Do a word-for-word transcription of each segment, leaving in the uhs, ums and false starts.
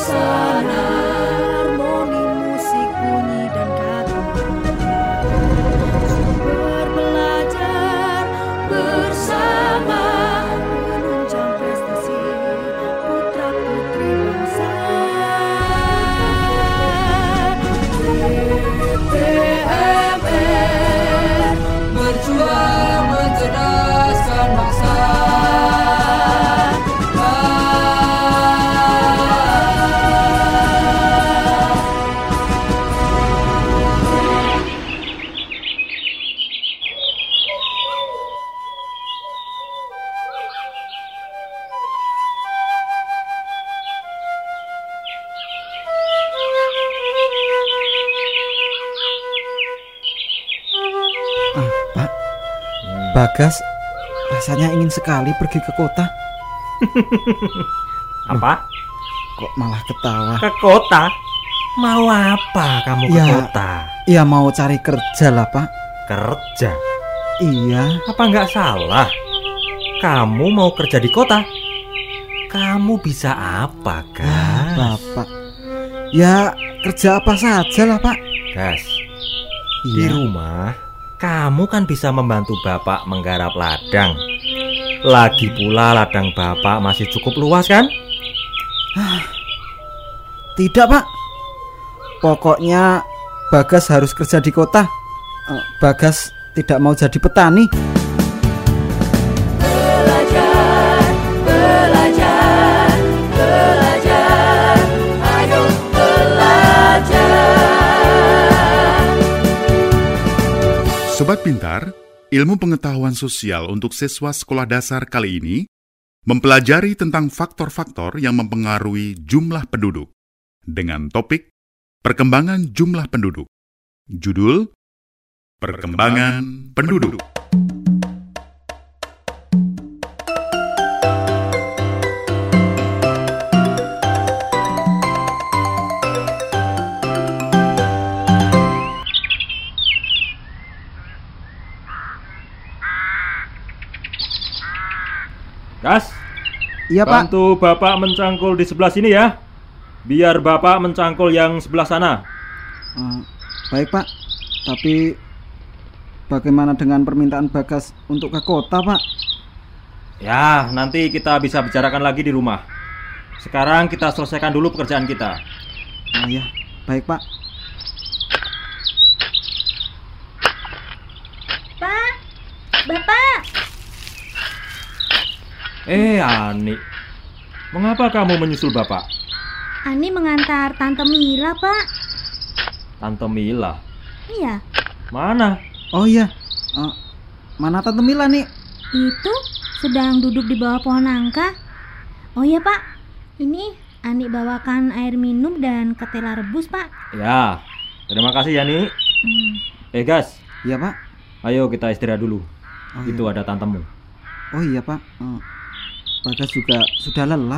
suasana, harmoni musik bunyi dan kata, sumber belajar bersama, menunjang prestasi putra putri bangsa. T M R berjuang mencerdaskan bangsa. Bagas, rasanya ingin sekali pergi ke kota. Apa? Kok malah ketawa? Ke kota? Mau apa kamu ke ya, kota? Ya mau cari kerja lah, Pak. Kerja? Iya. Apa nggak salah? Kamu mau kerja di kota? Kamu bisa apa, Gas? Ah, Bapak. Ya kerja apa saja lah, Pak. Gas, Iya. di rumah kamu kan bisa membantu Bapak menggarap ladang. Lagi pula ladang Bapak masih cukup luas kan? Tidak, Pak. Pokoknya Bagas harus kerja di kota. Bagas tidak mau jadi petani. Belajar, belajar, belajar, ayo belajar. Sobat Pintar, ilmu pengetahuan sosial untuk siswa sekolah dasar kali ini mempelajari tentang faktor-faktor yang mempengaruhi jumlah penduduk dengan topik perkembangan jumlah penduduk. Judul Perkembangan Penduduk. Gas, Iya, Pak. bantu Bapak mencangkul di sebelah sini ya. Biar Bapak mencangkul yang sebelah sana. Uh, baik, Pak. Tapi bagaimana dengan permintaan Bagas untuk ke kota, Pak? Ya, nanti kita bisa bicarakan lagi di rumah. Sekarang kita selesaikan dulu pekerjaan kita. Oh ya, baik, Pak. Pak, Bapak. Eh, Ani, mengapa kamu menyusul Bapak? Ani mengantar Tante Mila, Pak. Tante Mila? Iya. Mana? Oh iya, uh, mana Tante Mila nih? Itu sedang duduk di bawah pohon nangka. Oh iya, Pak. Ini Ani bawakan air minum dan ketela rebus, Pak. Ya, terima kasih ya, Ni. Hmm. Eh, Gas, Iya, Pak. ayo kita istirahat dulu. Oh, Itu iya. ada tantemu. Oh iya, Pak. Uh, Bagas juga sudah lelah.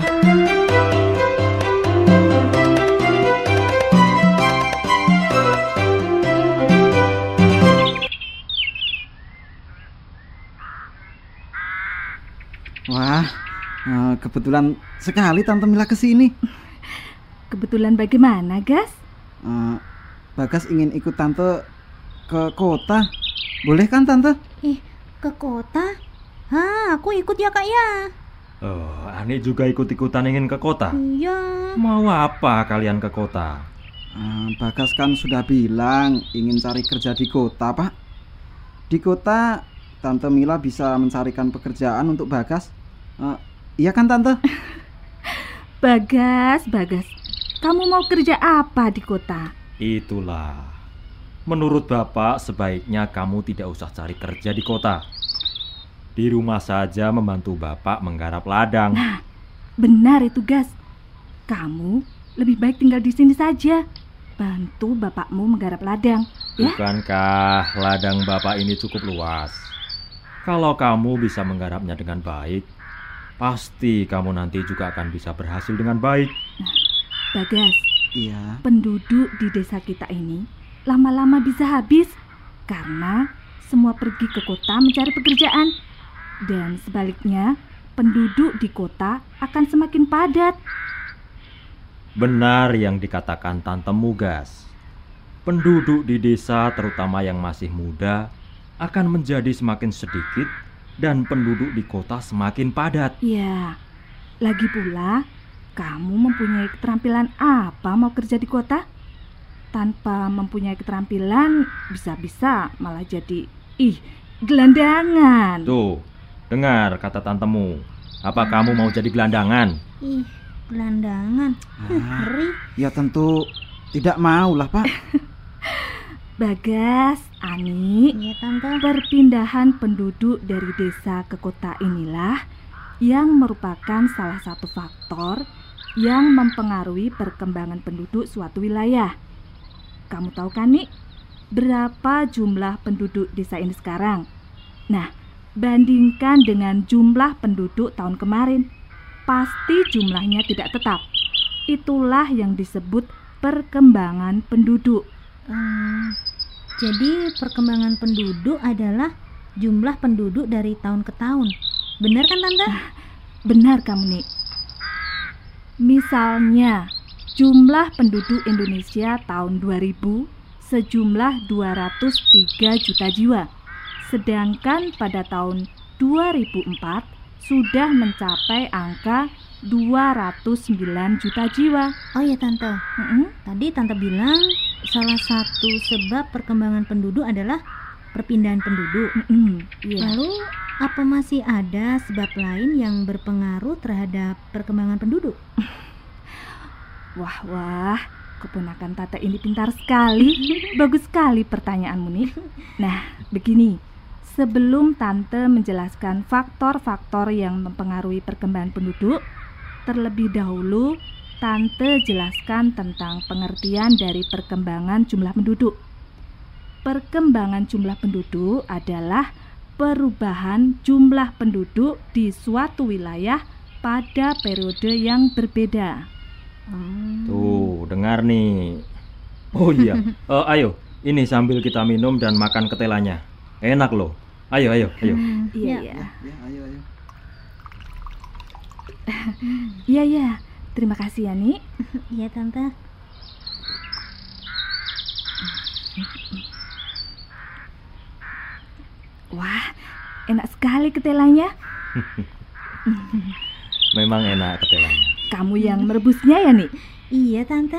Wah, uh, kebetulan sekali Tante Mila kesini. Kebetulan bagaimana, Gas? Uh, Bagas ingin ikut Tante ke kota. Boleh kan, Tante? Ih, ke kota? Hah, aku ikut ya, Kak ya. Oh, Ani juga ikut-ikutan ingin ke kota. Iya. Mau apa kalian ke kota? Uh, Bagas kan sudah bilang ingin cari kerja di kota, Pak. Di kota Tante Mila bisa mencarikan pekerjaan untuk Bagas. Uh, iya kan, Tante? Bagas, Bagas. Kamu mau kerja apa di kota? Itulah. Menurut Bapak, sebaiknya kamu tidak usah cari kerja di kota. Di rumah saja membantu Bapak menggarap ladang. Nah, benar itu, Gas. Kamu lebih baik tinggal di sini saja. Bantu bapakmu menggarap ladang, ya? Bukankah ladang Bapak ini cukup luas? Kalau kamu bisa menggarapnya dengan baik, pasti kamu nanti juga akan bisa berhasil dengan baik. Bagas, Iya. penduduk di desa kita ini lama-lama bisa habis karena semua pergi ke kota mencari pekerjaan. Dan sebaliknya, penduduk di kota akan semakin padat. Benar yang dikatakan Tantemu, Gas. Penduduk di desa, terutama yang masih muda, akan menjadi semakin sedikit dan penduduk di kota semakin padat. Ya, lagi pula, kamu mempunyai keterampilan apa mau kerja di kota? Tanpa mempunyai keterampilan, bisa-bisa malah jadi, ih, gelandangan. Tuh, dengar kata Tantemu. Apa kamu mau jadi gelandangan? Ih, gelandangan. Ah, Ngeri. ya tentu tidak mau lah, Pak. Bagas, Ani, Iya, Tante. perpindahan penduduk dari desa ke kota inilah yang merupakan salah satu faktor yang mempengaruhi perkembangan penduduk suatu wilayah. Kamu tahu kan, Nik, berapa jumlah penduduk desa ini sekarang? Nah, bandingkan dengan jumlah penduduk tahun kemarin, pasti jumlahnya tidak tetap. Itulah yang disebut perkembangan penduduk. Hmm, jadi perkembangan penduduk adalah jumlah penduduk dari tahun ke tahun. Benar kan, Tante? Benar kamu, Nik. Misalnya, jumlah penduduk Indonesia tahun dua ribu sejumlah dua ratus tiga juta jiwa. Sedangkan pada tahun dua ribu empat sudah mencapai angka dua ratus sembilan juta jiwa. Oh ya, Tante. Mm-mm. Tadi Tante bilang salah satu sebab perkembangan penduduk adalah perpindahan penduduk. Mm-mm. Iya. Lalu apa masih ada sebab lain yang berpengaruh terhadap perkembangan penduduk? Wah, wah, keponakan Tante ini pintar sekali. Bagus sekali pertanyaanmu, nih. Nah, begini. Sebelum Tante menjelaskan faktor-faktor yang mempengaruhi perkembangan penduduk, terlebih dahulu Tante jelaskan tentang pengertian dari perkembangan jumlah penduduk. Perkembangan jumlah penduduk adalah perubahan jumlah penduduk di suatu wilayah pada periode yang berbeda. Hmm. Tuh, dengar nih. Oh iya, Eh, ayo, ini sambil kita minum dan makan ketelanya. Enak loh. Ayo, ayo, ayo. Hmm, Iya, ya. iya. Ya, ayo, ayo. Iya, iya. Terima kasih ya, Nik. Iya, Tante. Wah, enak sekali ketelanya. Memang enak ketelanya. Kamu yang merebusnya ya, Nik? Iya, Tante.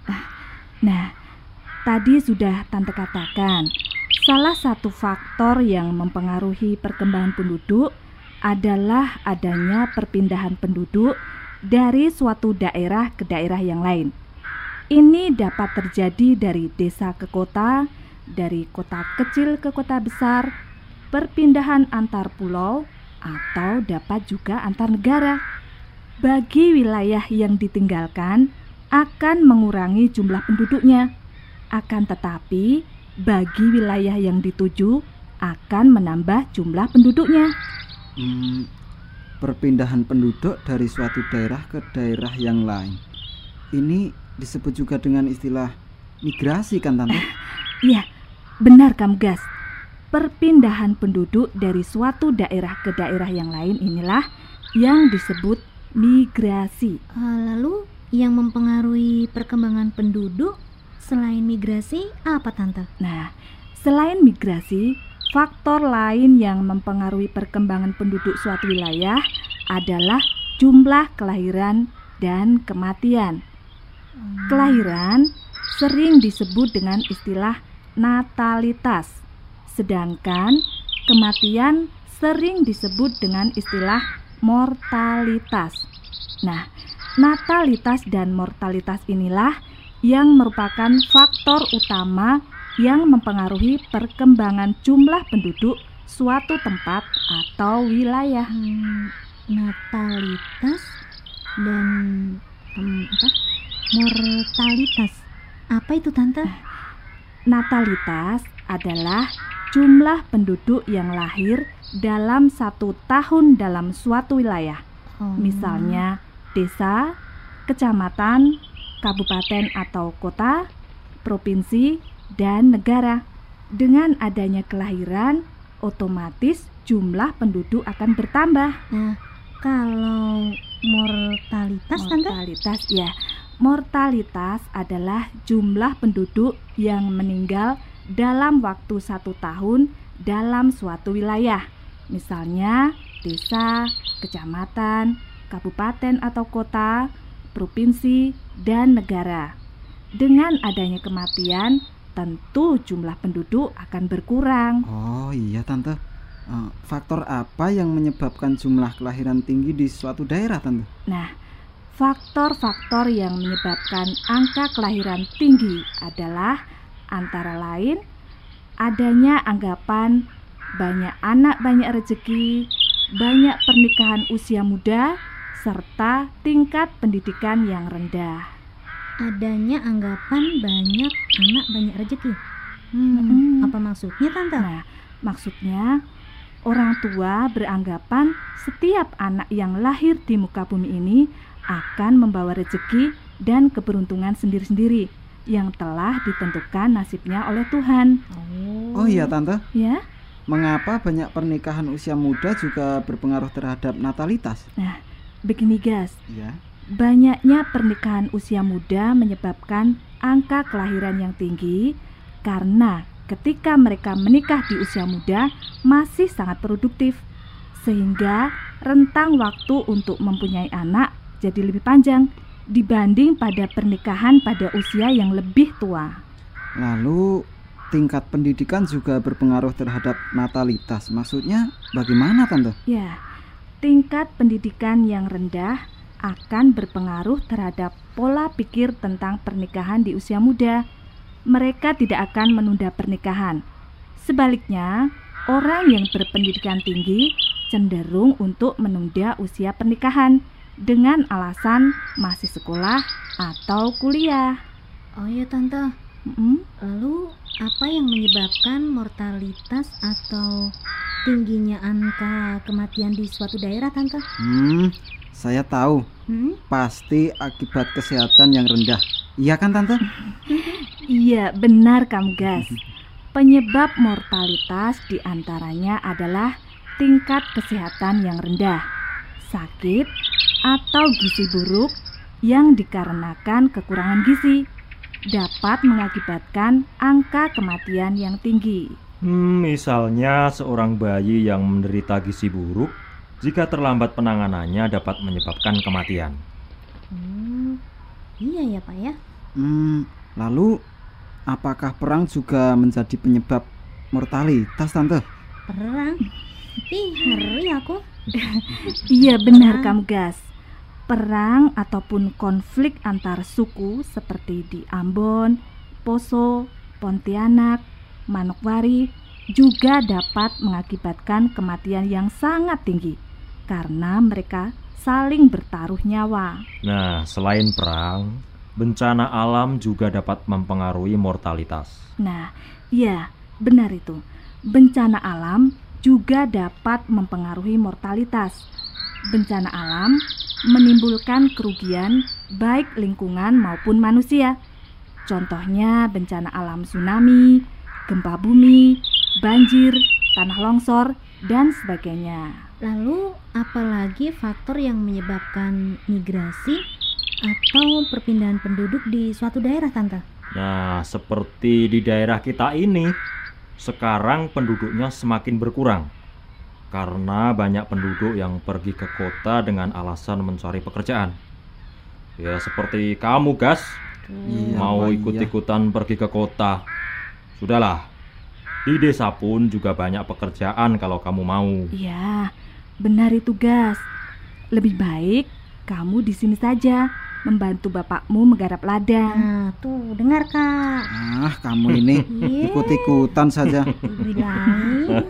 Nah, tadi sudah Tante katakan, salah satu faktor yang mempengaruhi perkembangan penduduk adalah adanya perpindahan penduduk dari suatu daerah ke daerah yang lain. Ini dapat terjadi dari desa ke kota, dari kota kecil ke kota besar, perpindahan antar pulau, atau dapat juga antar negara. Bagi wilayah yang ditinggalkan akan mengurangi jumlah penduduknya. Akan tetapi, bagi wilayah yang dituju akan menambah jumlah penduduknya. Hmm, perpindahan penduduk dari suatu daerah ke daerah yang lain. Ini disebut juga dengan istilah migrasi kan, Tante? Iya, benar kamu, Gas. Perpindahan penduduk dari suatu daerah ke daerah yang lain inilah yang disebut migrasi. Eh, lalu yang mempengaruhi perkembangan penduduk selain migrasi apa, Tante? Nah, selain migrasi, faktor lain yang mempengaruhi perkembangan penduduk suatu wilayah adalah jumlah kelahiran dan kematian. Kelahiran sering disebut dengan istilah natalitas, sedangkan kematian sering disebut dengan istilah mortalitas. Nah, natalitas dan mortalitas inilah yang merupakan faktor utama yang mempengaruhi perkembangan jumlah penduduk suatu tempat atau wilayah. Hmm, natalitas dan hmm, apa? Mortalitas. Apa itu, Tante? Natalitas adalah jumlah penduduk yang lahir dalam satu tahun dalam suatu wilayah. Oh. Misalnya desa, kecamatan, kabupaten atau kota, provinsi, dan negara. Dengan adanya kelahiran, otomatis jumlah penduduk akan bertambah. Nah, kalau mortalitas, Tante? Mortalitas, ya. Mortalitas adalah jumlah penduduk yang meninggal dalam waktu satu tahun dalam suatu wilayah. Misalnya desa, kecamatan, kabupaten atau kota, provinsi, dan negara. Dengan adanya kematian, tentu jumlah penduduk akan berkurang. Oh iya Tante. Eh, faktor apa yang menyebabkan jumlah kelahiran tinggi di suatu daerah Tante? Nah, faktor-faktor yang menyebabkan angka kelahiran tinggi adalah antara lain adanya anggapan banyak anak banyak rezeki, banyak pernikahan usia muda, serta tingkat pendidikan yang rendah. Adanya anggapan banyak anak banyak rezeki. Hmm, Hmm. apa maksudnya Tante? Nah, maksudnya orang tua beranggapan setiap anak yang lahir di muka bumi ini akan membawa rezeki dan keberuntungan sendiri-sendiri yang telah ditentukan nasibnya oleh Tuhan. Oh iya Tante. Ya, Mengapa banyak pernikahan usia muda juga berpengaruh terhadap natalitas? nah begini guys, Ya. banyaknya pernikahan usia muda menyebabkan angka kelahiran yang tinggi karena ketika mereka menikah di usia muda masih sangat produktif, sehingga rentang waktu untuk mempunyai anak jadi lebih panjang dibanding pada pernikahan pada usia yang lebih tua. Lalu tingkat pendidikan juga berpengaruh terhadap natalitas. Maksudnya bagaimana Tante? Ya, tingkat pendidikan yang rendah akan berpengaruh terhadap pola pikir tentang pernikahan di usia muda. Mereka tidak akan menunda pernikahan. Sebaliknya, orang yang berpendidikan tinggi cenderung untuk menunda usia pernikahan dengan alasan masih sekolah atau kuliah. Oh iya Tante. Mm-mm. Lalu apa yang menyebabkan mortalitas atau tingginya angka kematian di suatu daerah Tante? Hmm, saya tahu. Hmm? Pasti akibat kesehatan yang rendah. Iya kan Tante? Iya, benar kamu Gas. Penyebab mortalitas diantaranya adalah tingkat kesehatan yang rendah, sakit, atau gizi buruk yang dikarenakan kekurangan gizi dapat mengakibatkan angka kematian yang tinggi. Hmm, misalnya seorang bayi yang menderita gizi buruk, jika terlambat penanganannya dapat menyebabkan kematian. Hmm, iya ya Pak ya. Hmm, lalu apakah perang juga menjadi penyebab mortalitas Tante? Perang? Ih, ngeri aku. Iya, benar kamu Gas. Perang ataupun konflik antar suku seperti di Ambon, Poso, Pontianak, Manokwari juga dapat mengakibatkan kematian yang sangat tinggi karena mereka saling bertaruh nyawa. Nah, selain perang, bencana alam juga dapat mempengaruhi mortalitas. Nah, iya, benar itu. Bencana alam juga dapat mempengaruhi mortalitas. Bencana alam menimbulkan kerugian baik lingkungan maupun manusia. Contohnya bencana alam tsunami, gempa bumi, banjir, tanah longsor, dan sebagainya. Lalu apalagi faktor yang menyebabkan migrasi atau perpindahan penduduk di suatu daerah Tante? Nah, seperti di daerah kita ini, sekarang penduduknya semakin berkurang karena banyak penduduk yang pergi ke kota dengan alasan mencari pekerjaan. Ya, seperti kamu, Gas, Iya, mau Pak, iya. ikut-ikutan pergi ke kota. Sudahlah, di desa pun juga banyak pekerjaan kalau kamu mau. Iya, benar itu Gas. Lebih baik kamu di sini saja membantu bapakmu menggarap ladang. Nah, tuh dengar Kak. Ah, kamu ini Iya. ikut-ikutan saja. Bilangin.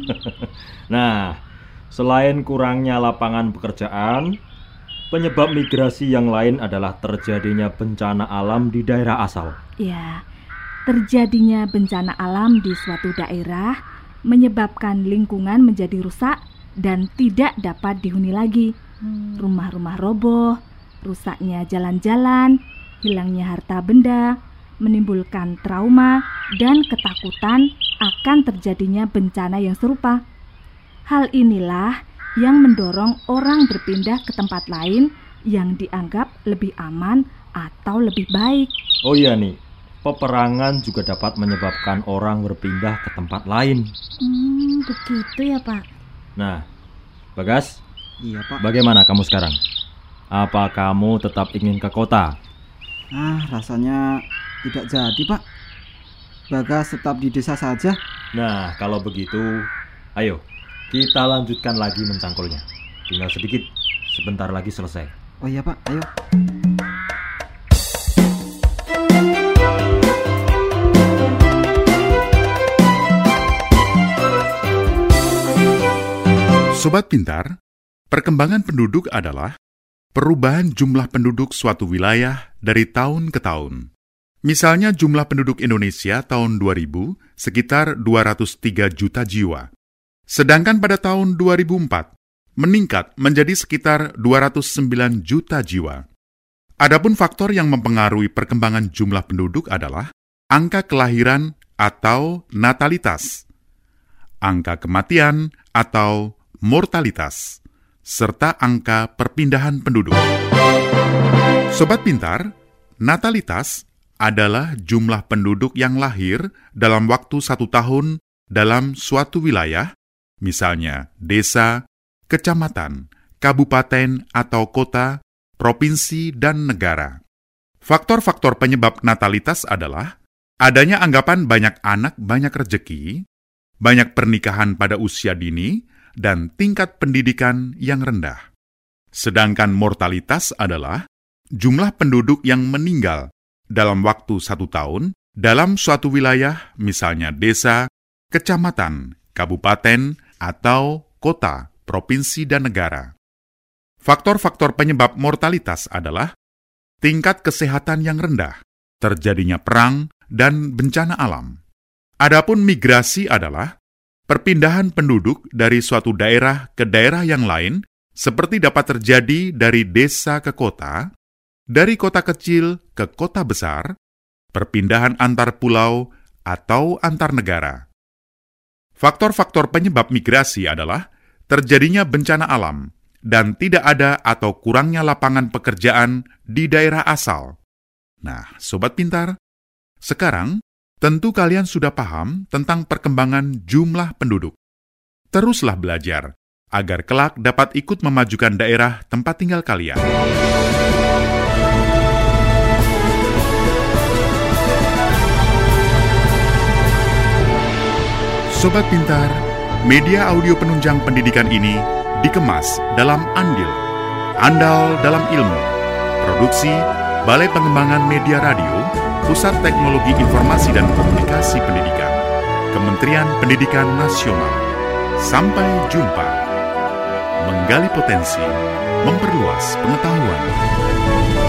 Nah, selain kurangnya lapangan pekerjaan, penyebab migrasi yang lain adalah terjadinya bencana alam di daerah asal. Ya, terjadinya bencana alam di suatu daerah menyebabkan lingkungan menjadi rusak dan tidak dapat dihuni lagi. Hmm. Rumah-rumah roboh, rusaknya jalan-jalan, hilangnya harta benda, menimbulkan trauma dan ketakutan akan terjadinya bencana yang serupa. Hal inilah yang mendorong orang berpindah ke tempat lain yang dianggap lebih aman atau lebih baik. Oh iya nih, peperangan juga dapat menyebabkan orang berpindah ke tempat lain. Hmm, begitu ya, Pak. Nah, Bagas, Iya, Pak. bagaimana kamu sekarang? Apa kamu tetap ingin ke kota? Ah, rasanya tidak jadi, Pak. Bagas tetap di desa saja. Nah, kalau begitu, ayo kita lanjutkan lagi mencangkulnya. Tinggal sedikit, sebentar lagi selesai. Oh iya, Pak, ayo. Sobat Pintar, perkembangan penduduk adalah perubahan jumlah penduduk suatu wilayah dari tahun ke tahun. Misalnya jumlah penduduk Indonesia tahun dua ribu sekitar dua ratus tiga juta jiwa. Sedangkan pada tahun dua ribu empat meningkat menjadi sekitar dua ratus sembilan juta jiwa. Adapun faktor yang mempengaruhi perkembangan jumlah penduduk adalah angka kelahiran atau natalitas, angka kematian atau mortalitas, serta angka perpindahan penduduk. Sobat Pintar, natalitas adalah jumlah penduduk yang lahir dalam waktu satu tahun dalam suatu wilayah, misalnya desa, kecamatan, kabupaten atau kota, provinsi, dan negara. Faktor-faktor penyebab natalitas adalah adanya anggapan banyak anak banyak rejeki, banyak pernikahan pada usia dini, dan tingkat pendidikan yang rendah. Sedangkan mortalitas adalah jumlah penduduk yang meninggal dalam waktu satu tahun dalam suatu wilayah, misalnya desa, kecamatan, kabupaten, atau kota, provinsi, dan negara. Faktor-faktor penyebab mortalitas adalah tingkat kesehatan yang rendah, terjadinya perang, dan bencana alam. Adapun migrasi adalah perpindahan penduduk dari suatu daerah ke daerah yang lain, seperti dapat terjadi dari desa ke kota, dari kota kecil ke kota besar, perpindahan antar pulau, atau antar negara. Faktor-faktor penyebab migrasi adalah terjadinya bencana alam, dan tidak ada atau kurangnya lapangan pekerjaan di daerah asal. Nah, Sobat Pintar, sekarang tentu kalian sudah paham tentang perkembangan jumlah penduduk. Teruslah belajar, agar kelak dapat ikut memajukan daerah tempat tinggal kalian. Sobat Pintar, media audio penunjang pendidikan ini dikemas dalam andil, andal dalam ilmu. Produksi Balai Pengembangan Media Radio, Pusat Teknologi Informasi dan Komunikasi Pendidikan, Kementerian Pendidikan Nasional. Sampai jumpa. Menggali potensi, memperluas pengetahuan.